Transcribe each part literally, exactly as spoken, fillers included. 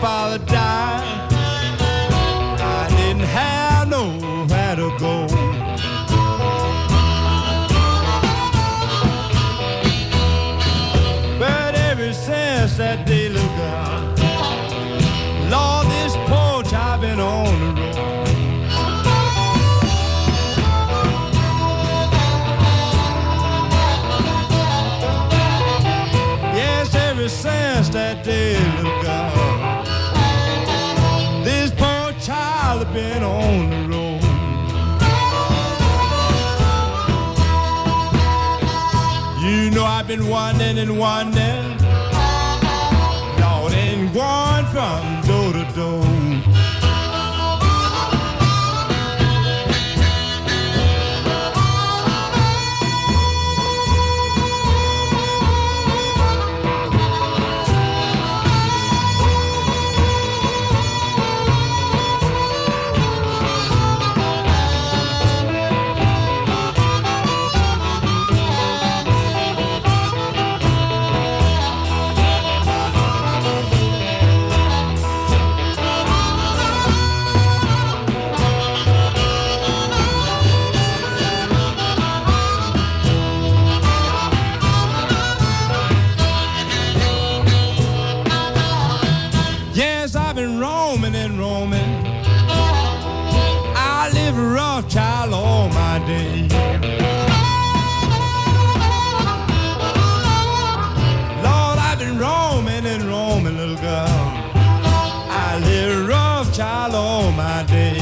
father died, I didn't have nowhere to go. But ever since that day, look out, Lord, this porch I've been on the road. Yes, ever since that day, look out, this poor child has been on the road. You know I've been wandering and wandering, Lord, and going from door to door. Rough child all my days. Lord, I've been roaming and roaming, little girl. I live rough child all my days.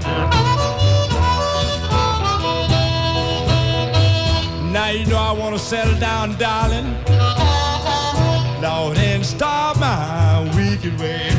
Now you know I want to settle down, darling, Lord, and start my wicked ways.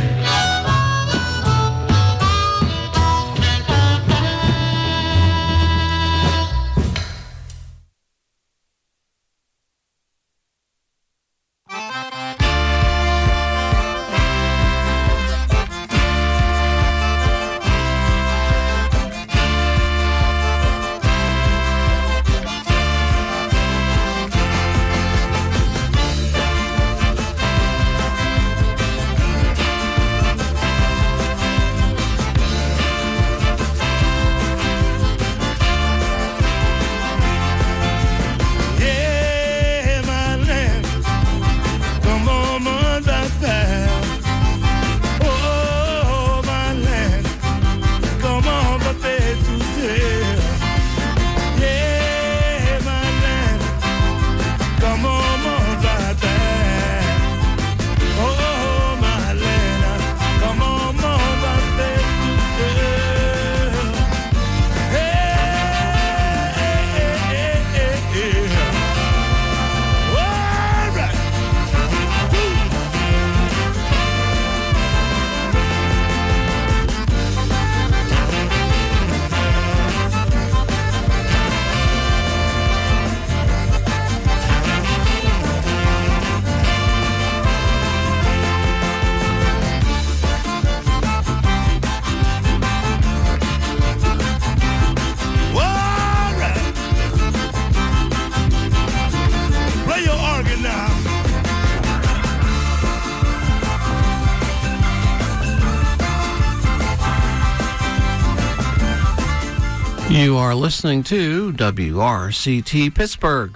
You are listening to W R C T Pittsburgh.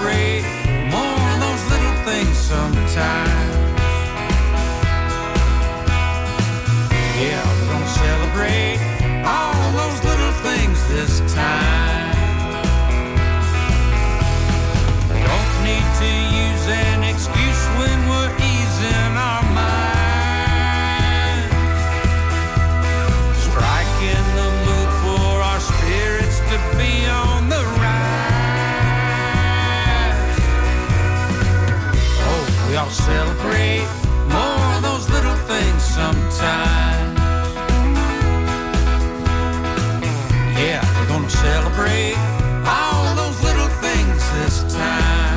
celebrate more of those little things sometimes. Yeah, we're gonna celebrate all those little things this time. Don't need to use an excuse when we're easing our minds. Striking the mood for our spirits to be on the rise. Oh, we all celebrate more of those little things sometimes. Yeah, we're gonna celebrate all those little things this time.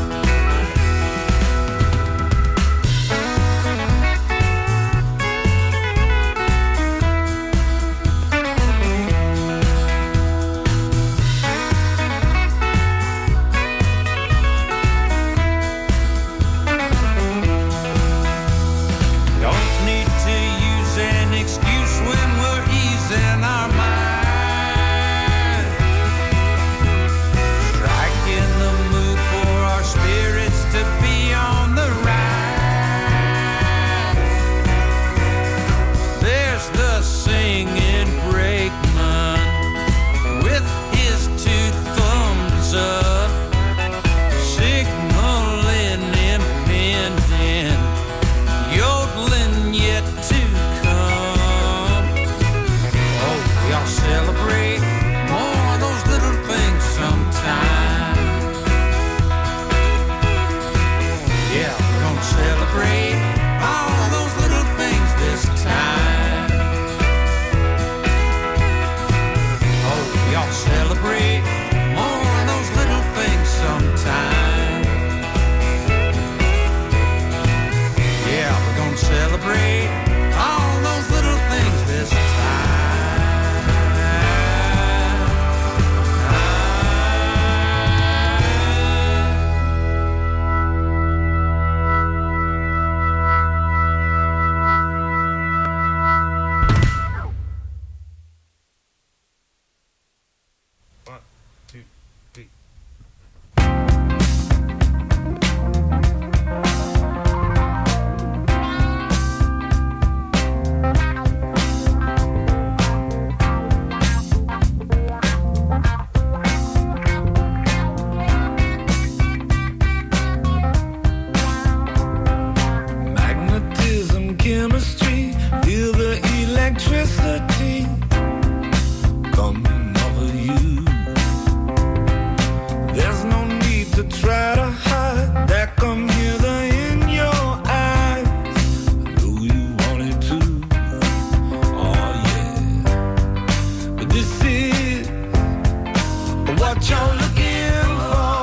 Don't need to use an excuse when we're easing our minds. Striking the mood for our spirits to be on the rise. There's the singing brakeman with his two thumbs up, signaling impending, yodeling yet to come. Oh, we all celebrate more of those little things sometime. Yeah, we're gonna celebrate all those little things this time. Oh, we all celebrate more of those little things sometime. Yeah, we're gonna celebrate all those little things this time. One, two, three. Magnetism, chemistry, feel the electricity coming over you. There's no need to try to hide that come hither in your eyes. I know you wanted to, oh yeah. But this is what you're looking for.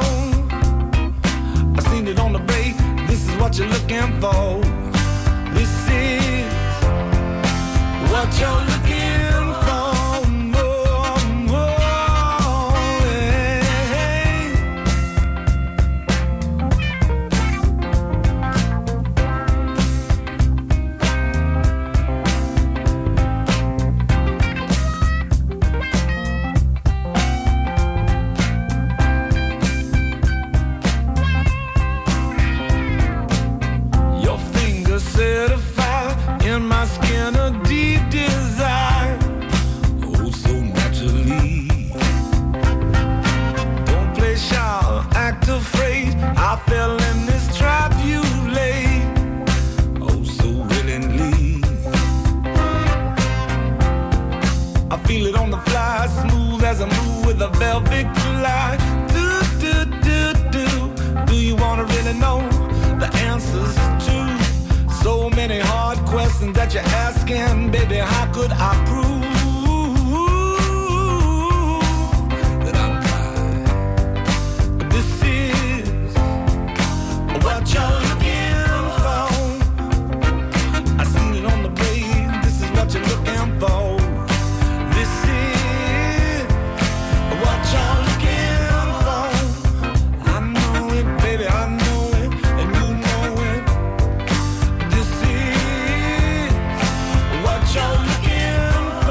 I seen it on the break. This is what you're looking for. This is what you're looking for. Oh, oh, hey. Your fingers set a fire in my skin, a deep desire, oh so naturally. Don't play shy, act afraid. I fell in this trap you laid, oh so willingly. I feel it on the fly, smooth as I move with a velvet glide. Do, do, do, do. Do you wanna really know the answers to so many hard questions that you're asking? Baby, how could I prove that I'm right? This is what you're looking for. I seen it on the blade. This is what you're looking for. This is what you're looking for. I know it, baby, I know it, and you know it. This is what you're looking for.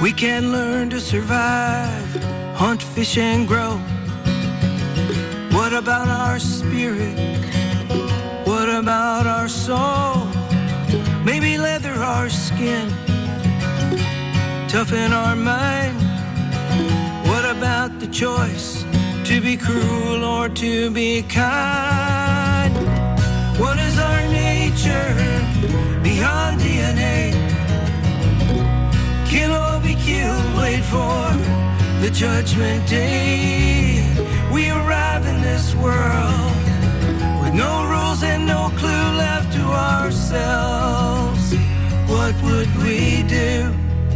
We can learn to survive, hunt, fish, and grow. What about our spirit? What about our soul? Maybe leather our skin, toughen our mind. What about the choice to be cruel or to be kind? What is our nature beyond D N A? Kill or be killed, wait for the judgment day. We arrive in this world with no rules and no clue left to ourselves. What would we do?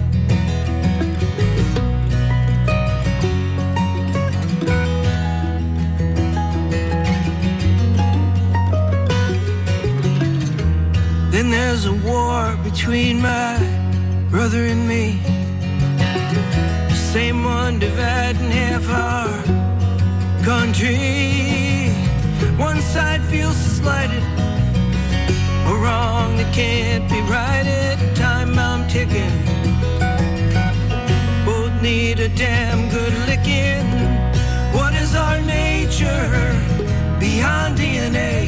Then there's a war between my brother and me, the same one dividing half our country. One side feels slighted, a wrong that can't be righted. Time I'm ticking, both need a damn good licking. What is our nature beyond D N A?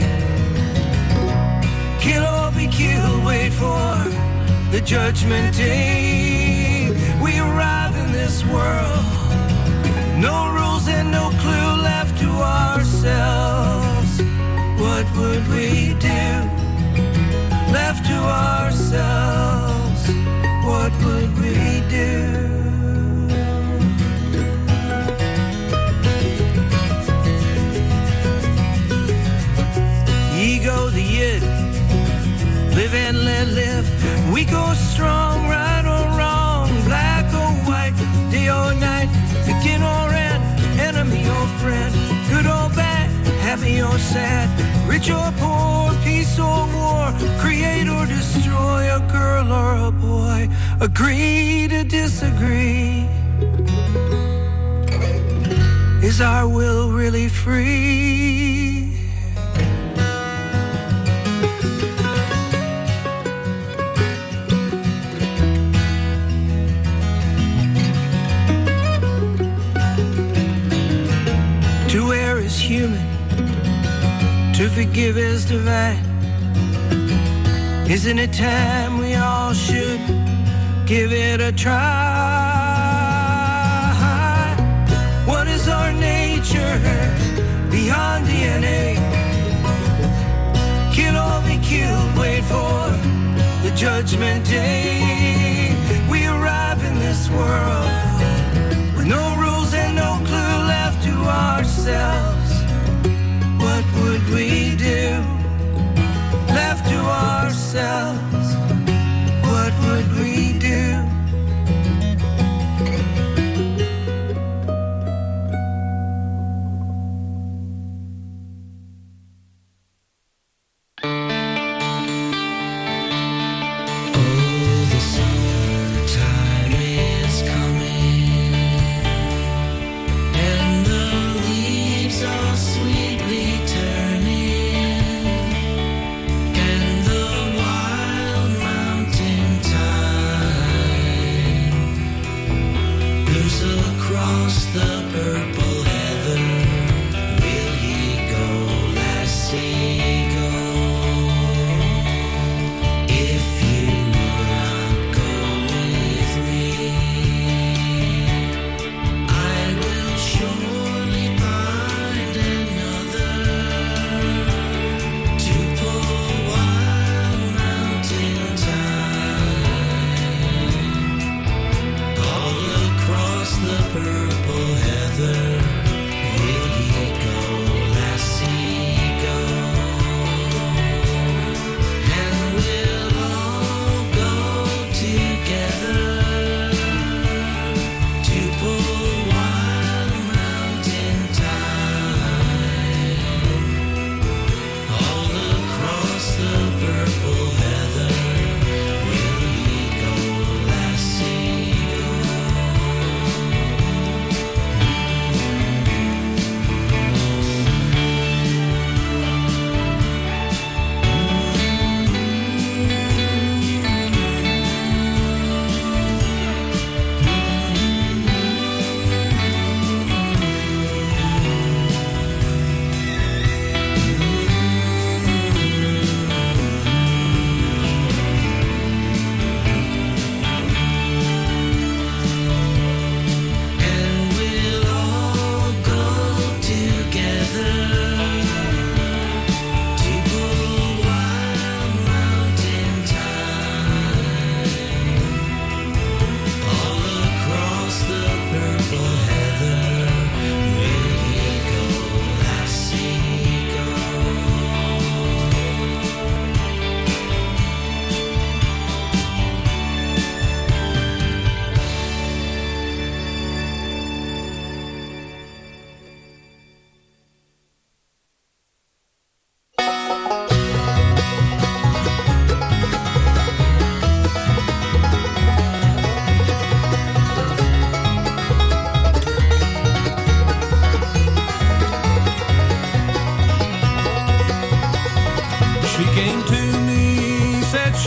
Kill or be killed, wait for the judgment day. We arrive in this world, no rules and no clue left to ourselves. What would we do? Left to ourselves, what would we do? Ego, the id, live and let live. We go strong, right or wrong, black or white, day or night, begin or end, enemy or friend, good or bad, happy or sad, rich or poor, peace or war, create or destroy, a girl or a boy, agree to disagree. Is our will really free? To err is human, to forgive is divine. Isn't it time we all should give it a try? What is our nature beyond D N A? Kill or be killed, wait for the judgment day. We arrive in this world with no rules and no clue left to ourselves. What would we do? Left to ourselves, what would we do? Sweetly turning, and the wild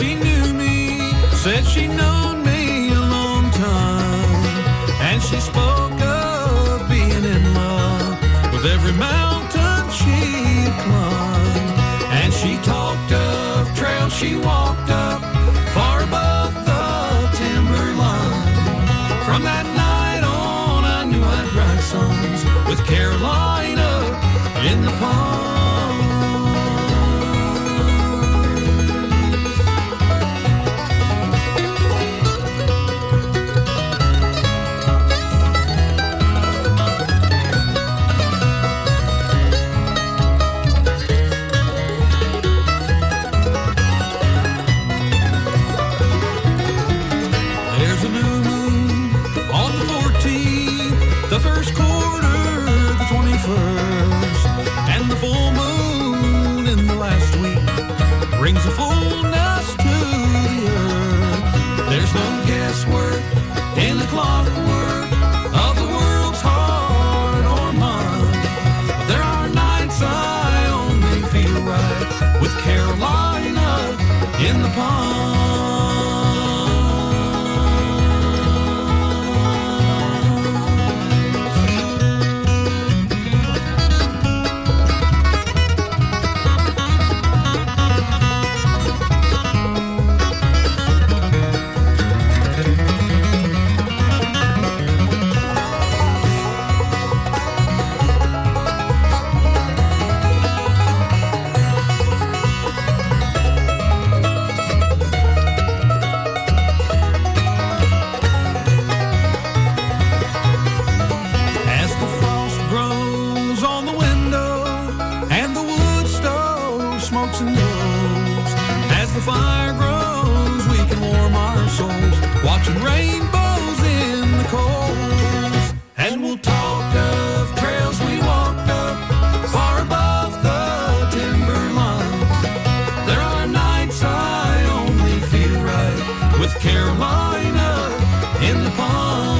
she knew me, said she'd known me a long time, and she spoke of being in love with every mountain she'd climbed, and she talked of trails she walked up far above the timberline. From that night on, I knew I'd write songs with Carolina in the pond. The first quarter, the twenty-first, and the full moon in the last week brings a fullness to the earth. There's no guesswork in the clockwork of the world's heart or mind. But there are nights I only feel right with Carolina in the pond. Fire grows, we can warm our souls, watching rainbows in the coals. And we'll talk of trails we walked up far above the timberline. There are nights I only feel right with Carolina in the pond.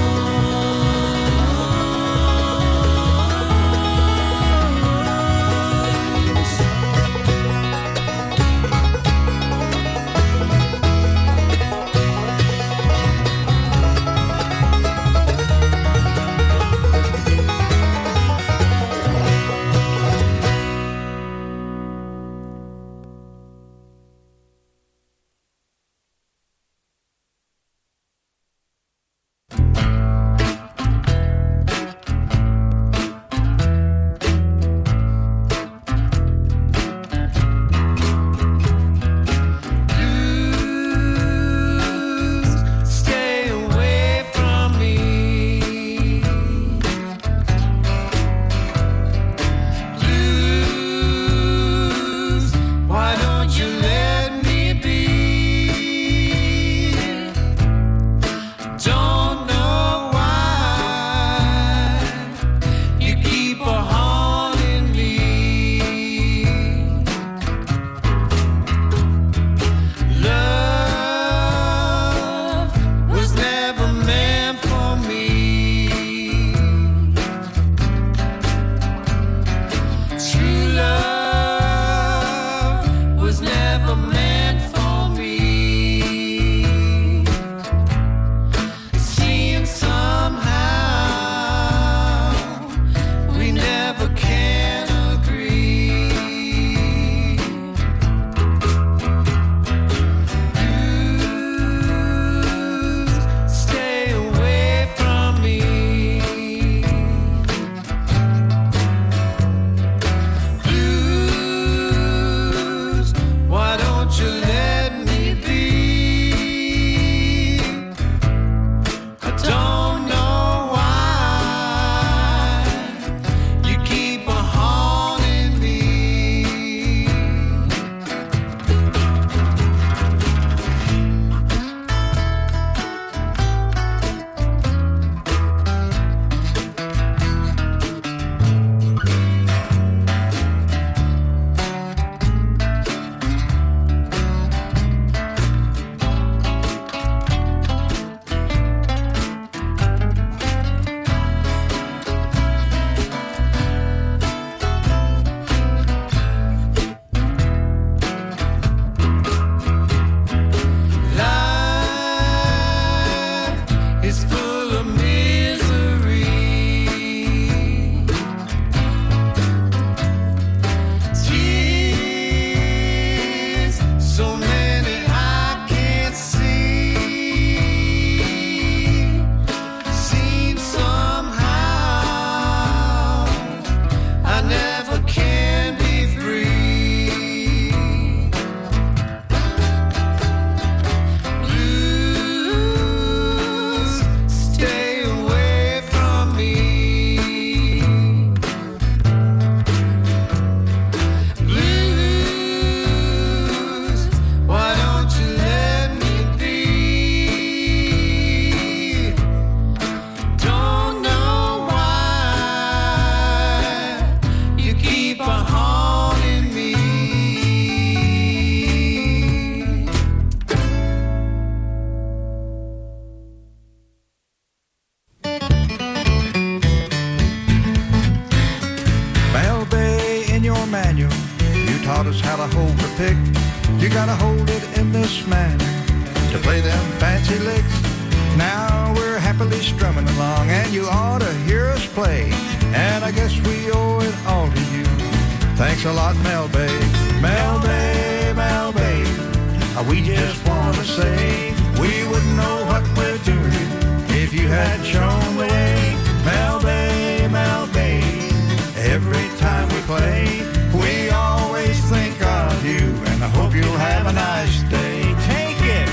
play them fancy licks. Now we're happily strumming along, and you ought to hear us play. And I guess we owe it all to you. Thanks a lot, Mel Bay. Mel Bay, Mel Bay. Uh, we just want to say we wouldn't know what we're doing if you had shown the way. Mel Bay, Mel Bay. Every time we play, we always think of you, and I hope you'll have a nice day. Take it!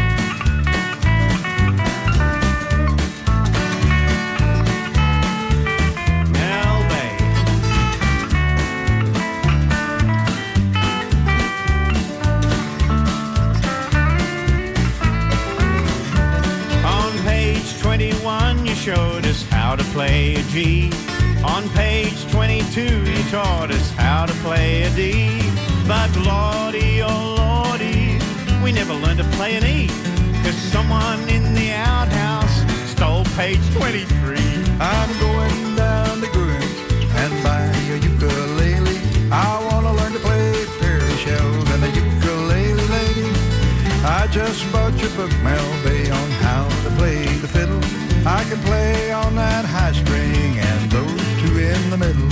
Mel Bay. On page twenty-one, you showed us how to play a G. On page twenty-two, you taught us how to play a D. But lordy, oh lordy, we never learned to play an E. Cause someone in the outhouse stole page twenty-three. I'm going down to Goodwin's and buy a ukulele. I wanna learn to play Perry shells and the ukulele lady. I just bought your book, Mel Bay, on how to play the fiddle. I can play on that high string and those two in the middle.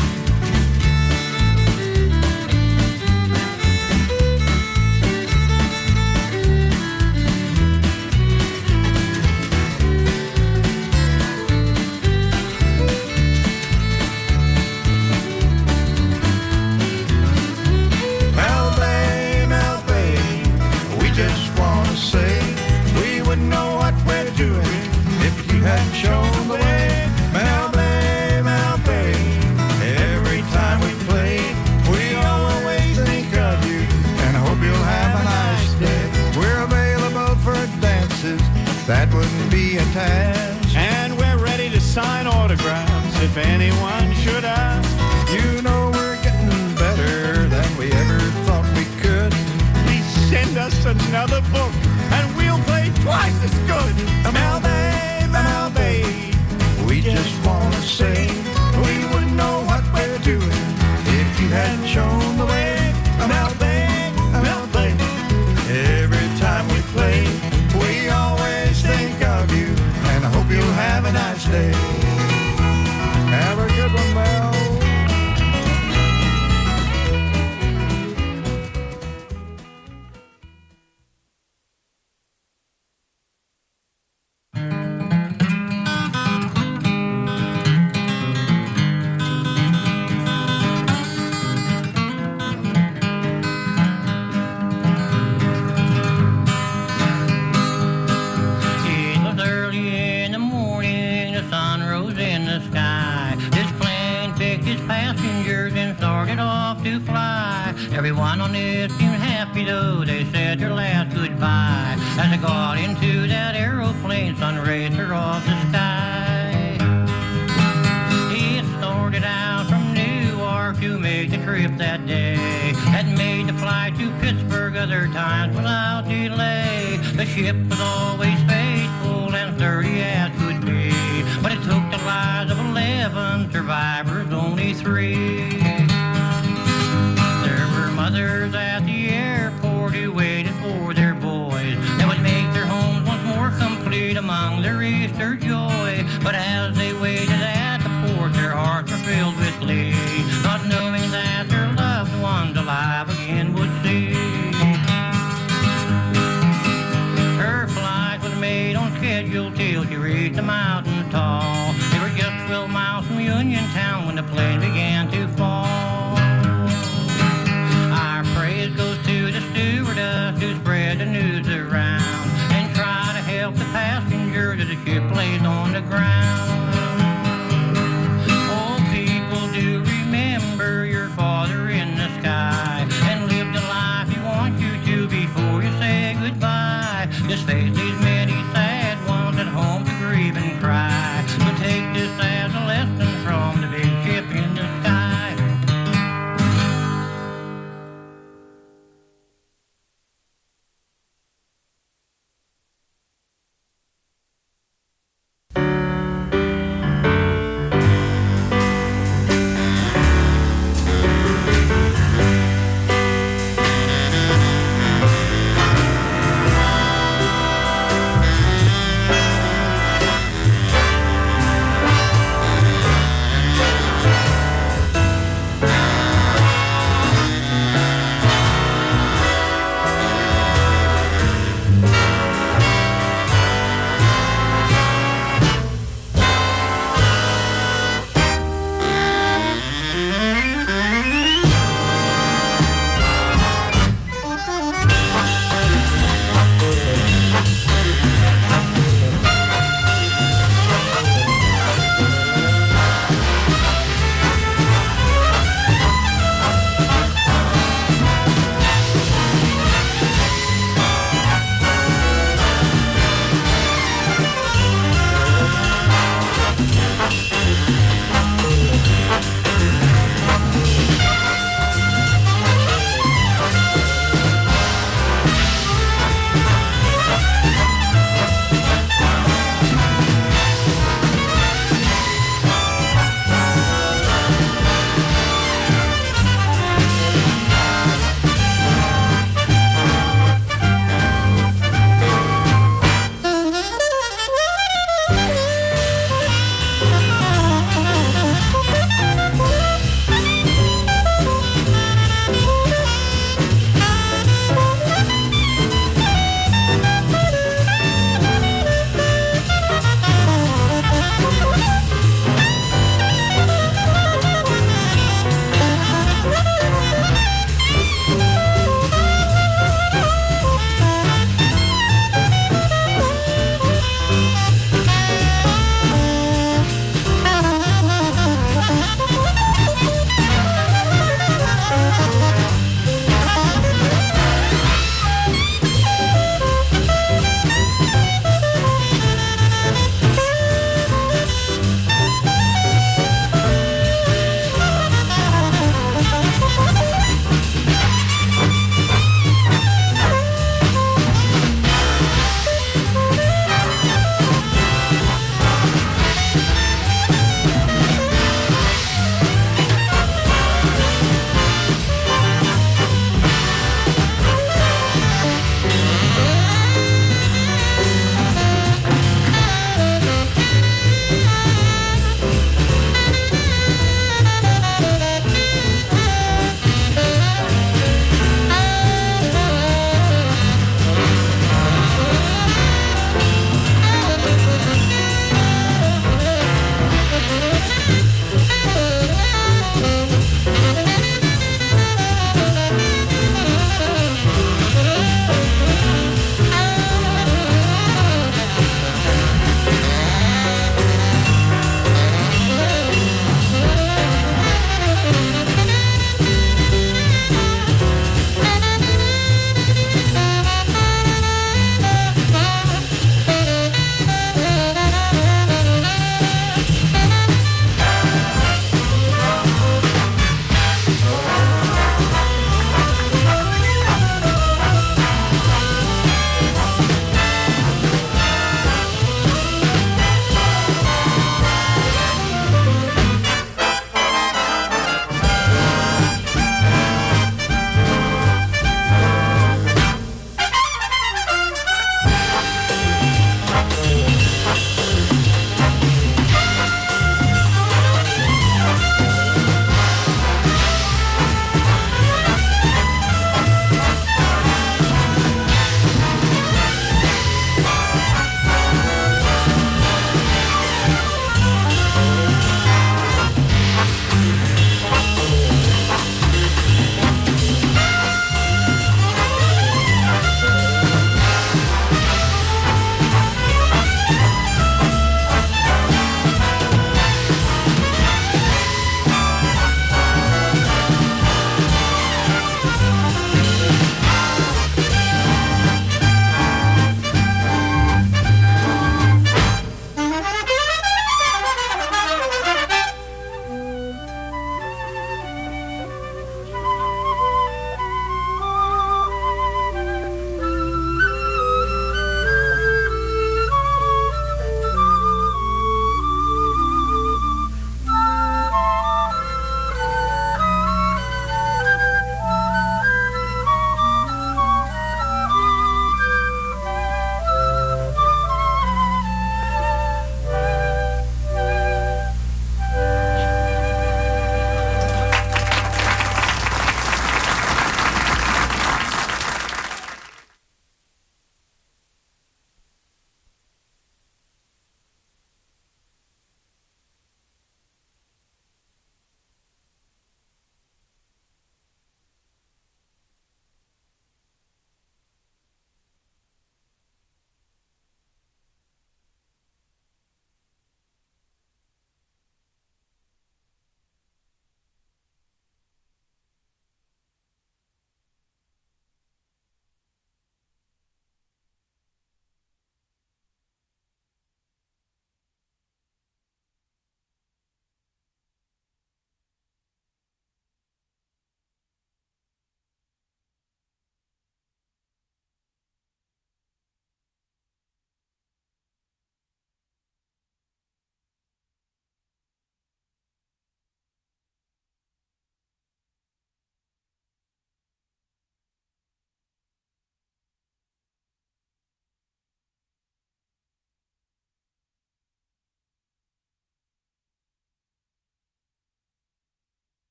Mel Bay, Mel Bay, we just want to say we wouldn't know what we're doing if you had shown the way. Mel Bay, Mel Bay. Every time we play, we always think of you, and I hope you'll have a nice day. We're available for dances, that wouldn't be a task. And we're ready to sign autographs if anyone should ask. You know we're getting better than we ever thought we could. Please send us another book, and we'll play twice as good. Mel Bay, Mel Bay, we just want to say we wouldn't know what we're doing if you hadn't shown the way. Mel Bay, Mel Bay. Every time we play, we always think of you, and I hope you'll have a nice day. Have a good one, Mel. Everyone on it seemed happy though they said their last goodbye as they got into that aeroplane, sun raised her off the sky. It started out from Newark to make the trip that day. Had made the flight to Pittsburgh other times without delay. The ship was always faithful and sturdy as could be, but it took the lives of eleven survivors, only three. Mothers at the airport who waited for their boys that would make their homes once more complete among their Easter joy. But as they waited at the port, their hearts were filled with glee, not knowing that their loved ones alive again would see. Her flight was made on schedule till she reached the mountain tall. They were just twelve miles from Uniontown when the plane began to fall. Goes to the stewardess to spread the news around and try to help the passengers as the ship lays on the ground. Oh, people do remember your father in the sky and live the life he wants you to before you say goodbye. Just face these many sad ones at home to grieve and cry. So take this as a lesson from the big ship in the sky.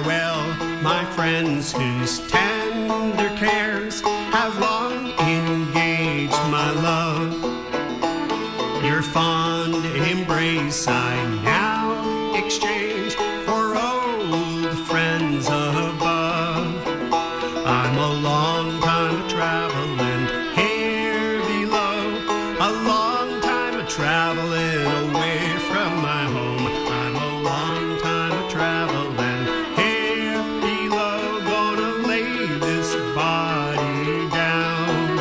farewell, my friends whose tender cares have long engaged my love. Your fond embrace I now exchange for old friends above. I'm a long time a-traveling here below, a long time a-traveling away from my home. I'm a long time a-traveling here below, gonna lay this body down.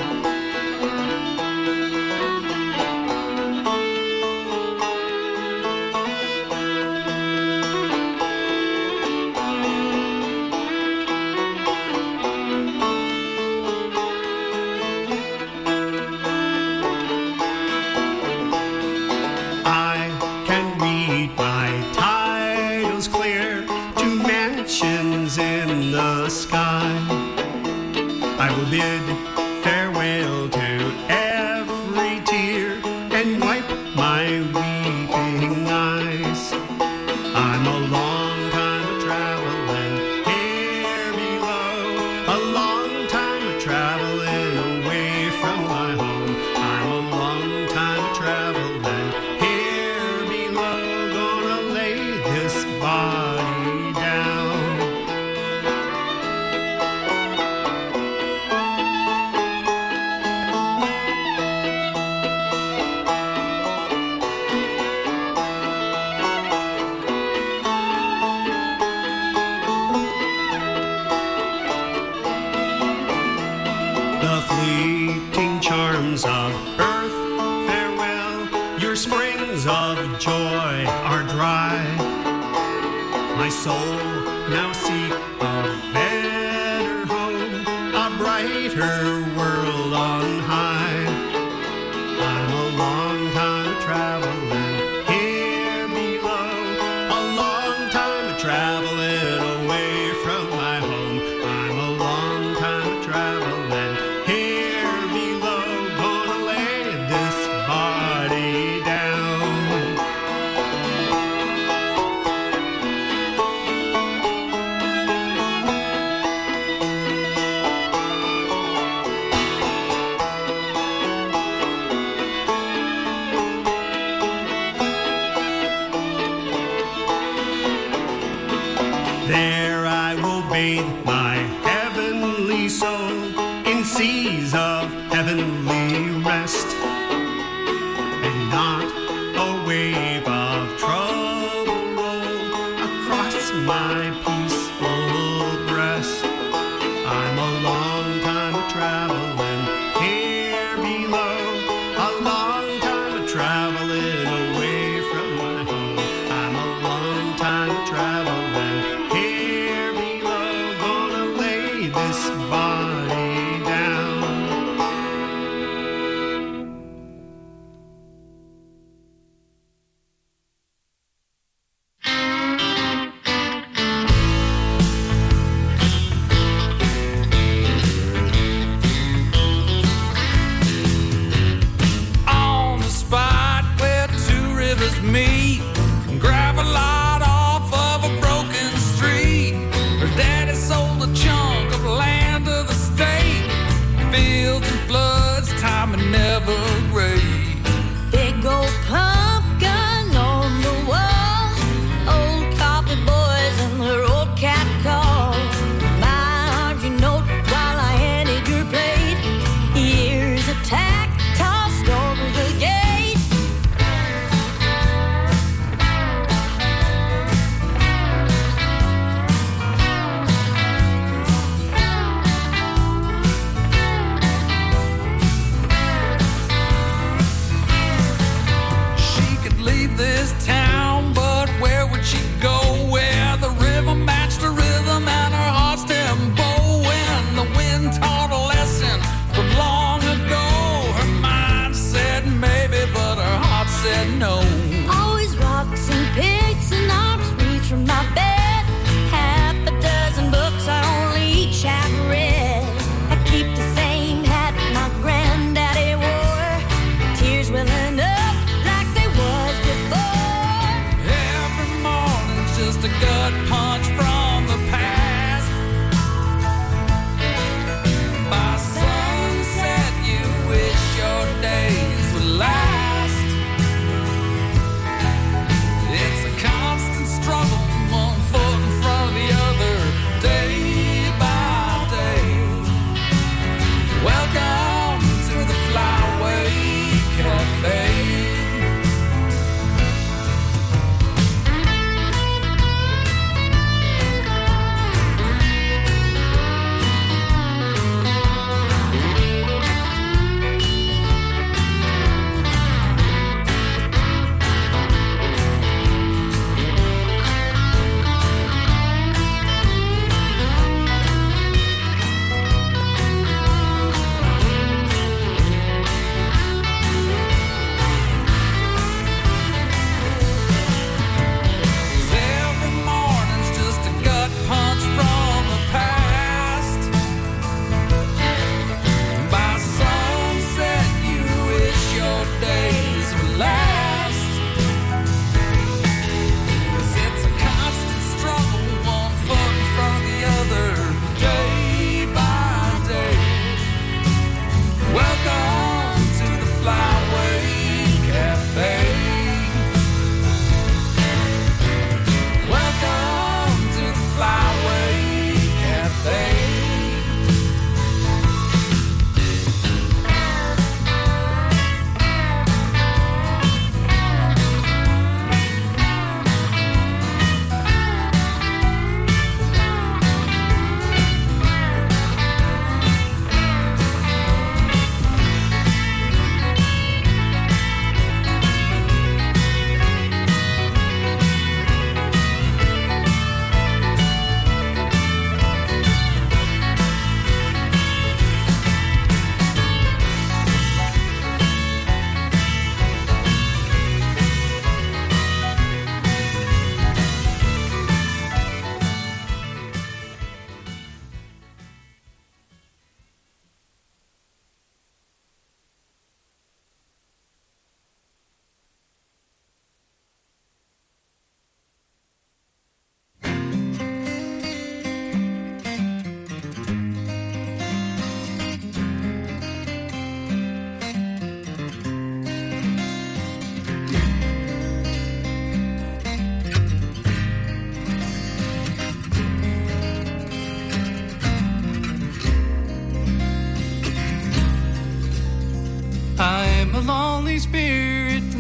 I can read my titles clear to mansions in the sky. I will bid farewell to every tear and wipe my weeping eyes. I'm a long time a-traveling here below, a long time a-traveling away from my home. I'm a long time a-traveling here below, gonna lay this body down. The fleeting charms of earth, farewell. Your springs of joy are dry. My soul now seek a better home, a brighter world on high. I'm a long time a-traveling here below, a long time a-traveling away from my home. I'm a long time a-traveling here below, gonna lay this body down. There I will bathe my heavenly soul in seas of heavenly rest, and not a wave of trouble roll across my peaceful breast. I'm a long time a-traveling here below, a long time a-traveling away from my home. I'm a long time a-traveling here below, gonna lay this body down.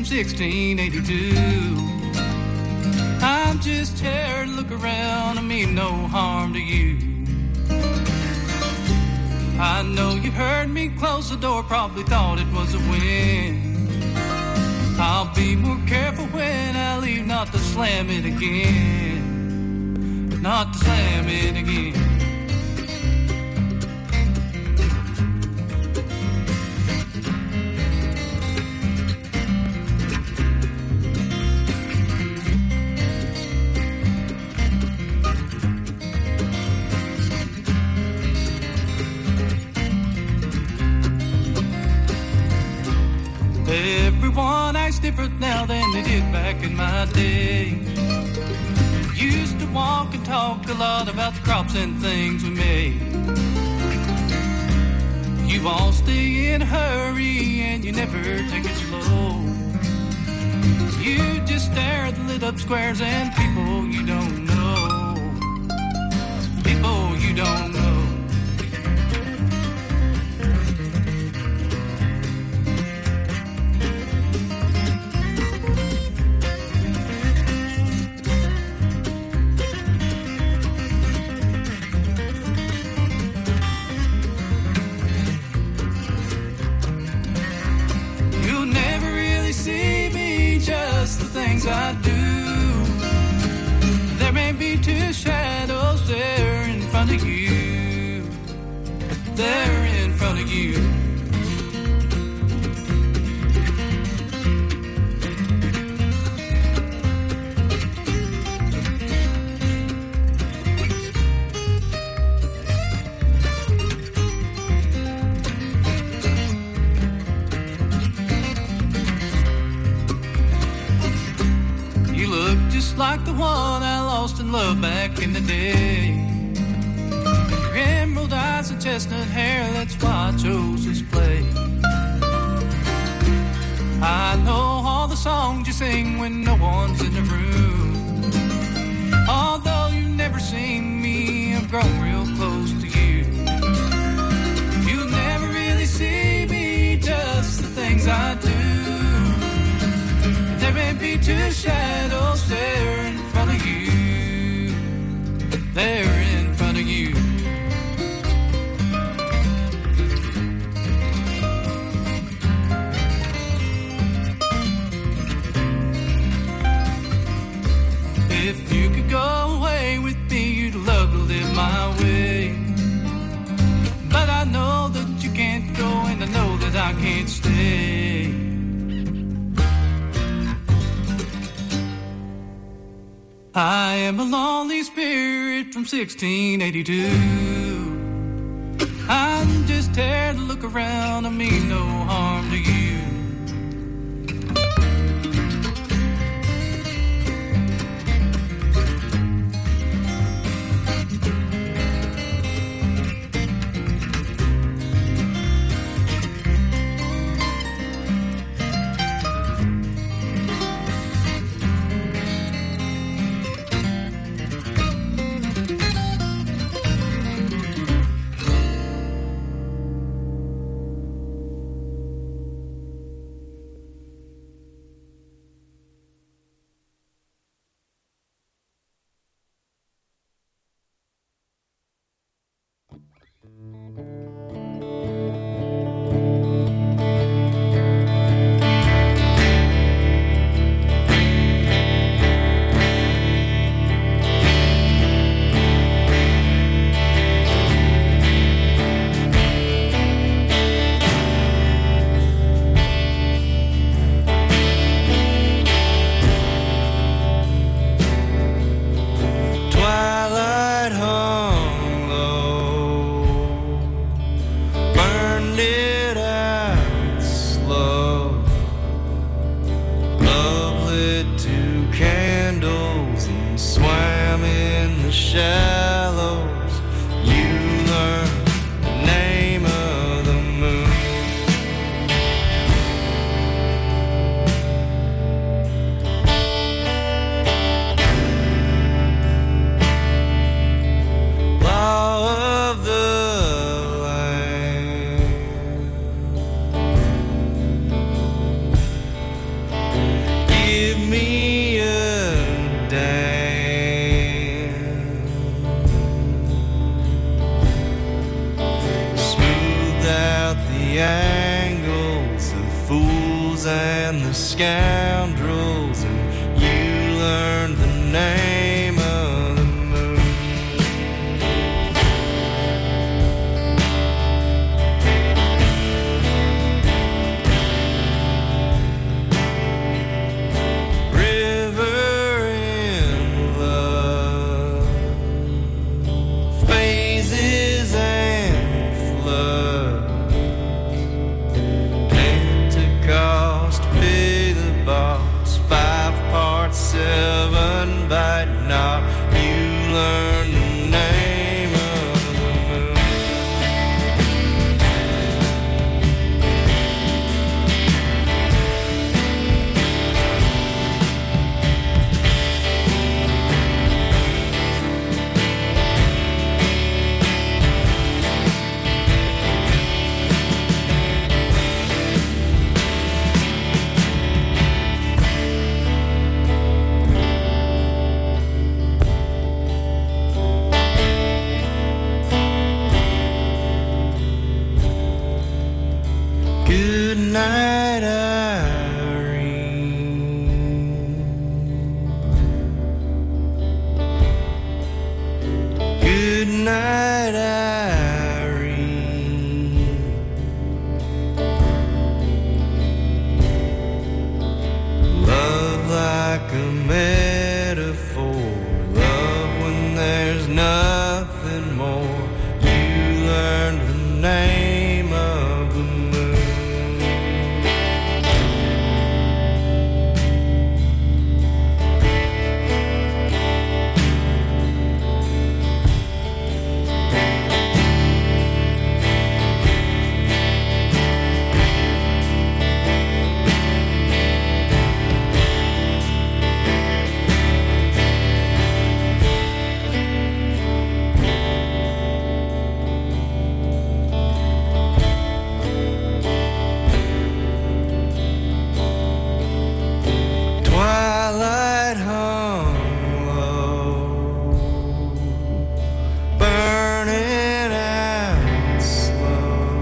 sixteen eighty-two. I'm just here to look around, I mean no harm to you. I know you heard me close the door, probably thought it was a wind. I'll be more careful when I leave, not to slam it again. Not to slam it again. Everyone acts different now than they did back in my day. We used to walk and talk a lot about the crops and things we made. You all stay in a hurry and you never take it slow. You just stare at the lit up squares and people you don't know. People you don't know. I do. There may be two shadows there in front of you. There in front of you. Like the one I lost in love back in the day. Your emerald eyes and chestnut hair, that's why I chose this play. I know all the songs you sing when no one's in the room. Although you've never seen me, I've grown real close to you. You'll never really see me, just the things I do. There may be two shadows there in front of you. There in front of you. If you could go away with me, you'd love to live my way. But I know that you can't go, and I know that I can't stay. I am a lonely spirit from sixteen eighty-two. I'm just here to look around, I mean no harm to you. the angles, the fools and the scoundrels, and you learned the name of the moon. River in love, phases and floods, Pentecost, pay the boss, five parts, seven bite not. You learn the name of the moon. Good night, Irene. Good night, Irene. Love like a metaphor, love when there's nothing more. You learned the name of the moon. Twilight hung low, burning out slow.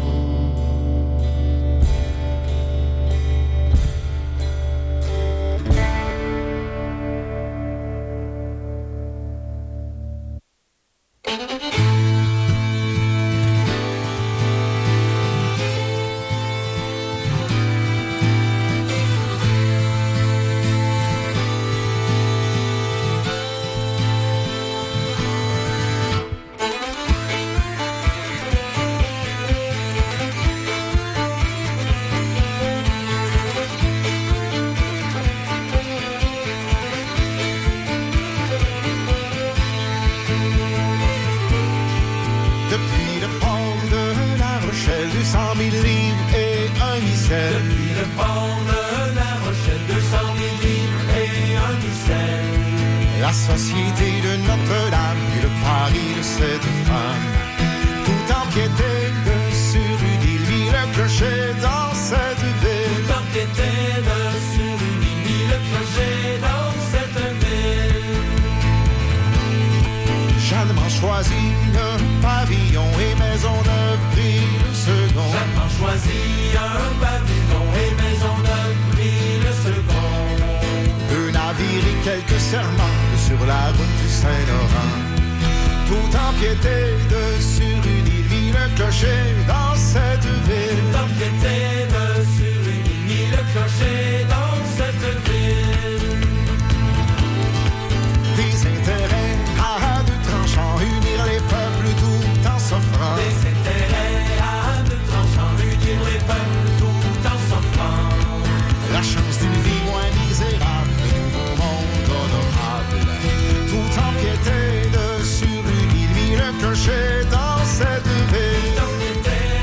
Depuis le pont de La Rochelle, deux cent mille livres et un missel. Depuis le pont de La Rochelle, deux cent mille livres et un missel. La société de Notre-Dame et le Paris de cette femme, tout empiétait de sur une île, mit le clocher dans cette ville. Tout empiétait de sur une île, mit le clocher dans cette ville. Jeanne m'en choisit un pavillon et Maisonneuve prit le second. Jeanne m'en choisit un pavillon et Maisonneuve prit le second. Deux navires et quelques serments sur la route du Saint-Laurent. Tout empiétait de sur une île, mit le clocher dans cette ville. Tout empiétait de sur une île, mit le clocher dans cette ville. Des intérêts à deux tranchants, unir les peuples tout en s'offrant. Des intérêts à deux tranchants, unir les peuples tout en s'offrant. La chance d'une vie moins misérable, un nouveau monde honorable. Tout empiétait de sur une île, mit le clocher dans cette ville. Tout empiétait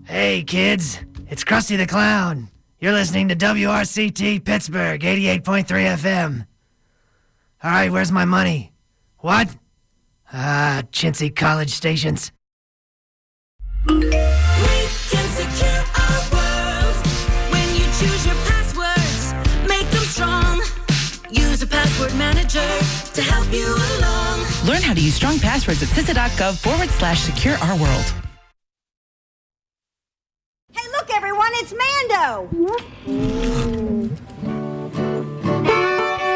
Hey, kids. It's Krusty the Clown. You're listening to W R C T Pittsburgh, eighty-eight point three F M. All right, where's my money? What? Ah, chintzy college stations. We can secure our world when you choose your passwords. Make them strong. Use a password manager to help you along. Learn how to use strong passwords at C I S A dot gov forward slash secure our world. Hey, look, everyone, it's Mando.